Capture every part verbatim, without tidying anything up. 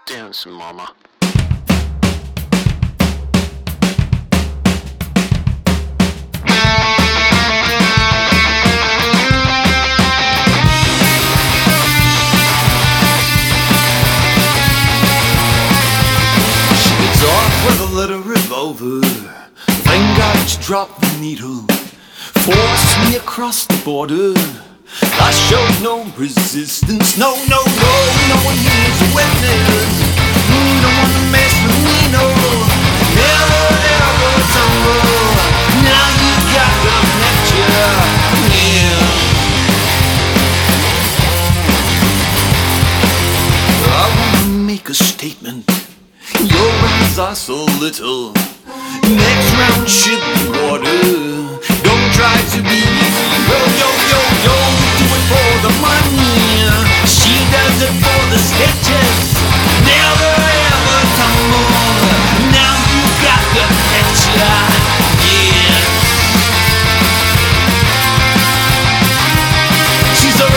Dance, mama. With a little revolver, thank God she dropped the needle, forced me across the border. I showed no resistance, no, no, no, no one here's a witness. You don't wanna mess with me, no. Never ever tumble. Now you got the picture, yeah. I wanna make a statement. Your eyes are so little. Next round should be water. Don't try to be yo, yo, yo, yo. Do it for the money. She does it for the sketches. Never ever tumble. Now you got the picture, yeah. She's a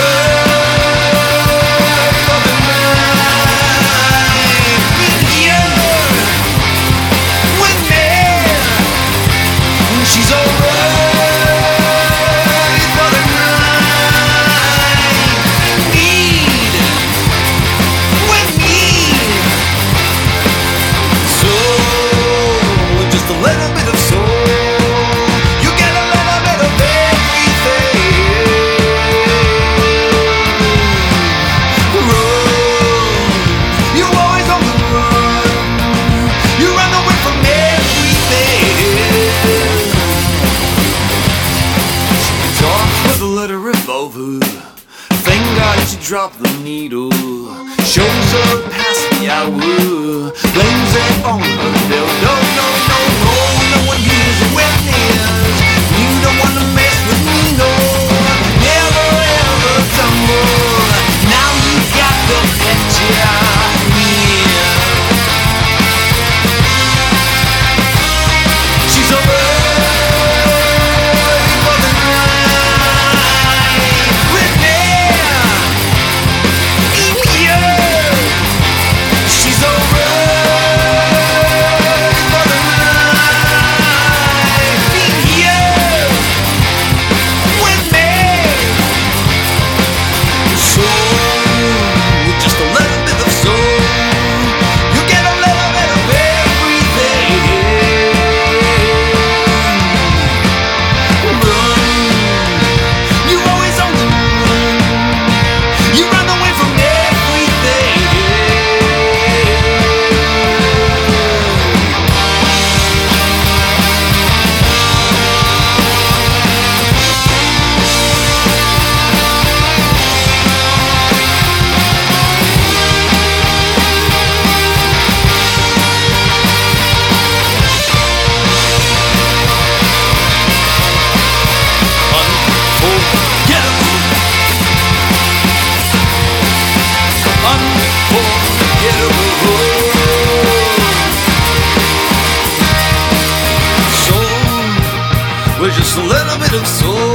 she's alright for the night. Need with me. So just a little bit of soul. You get a little bit of everything. Run. You're always on the run. You run away from everything. With a little revolver, thank God she dropped the needle. Shows up past the hour, blames it on her bill. No, no, no, no, no one here's a witness. You don't wanna mess with me, no. Never ever tumble. Now you got the picture, yeah. She's a with just a little bit of soul.